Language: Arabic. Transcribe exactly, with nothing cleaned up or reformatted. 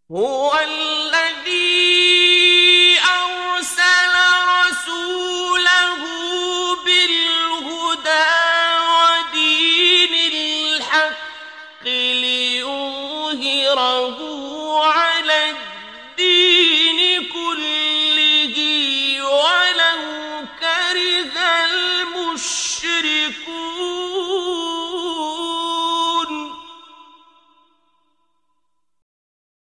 هو الذي أرسل رسوله بالهدى ودين الحق ليظهره على الدين كله ولو كره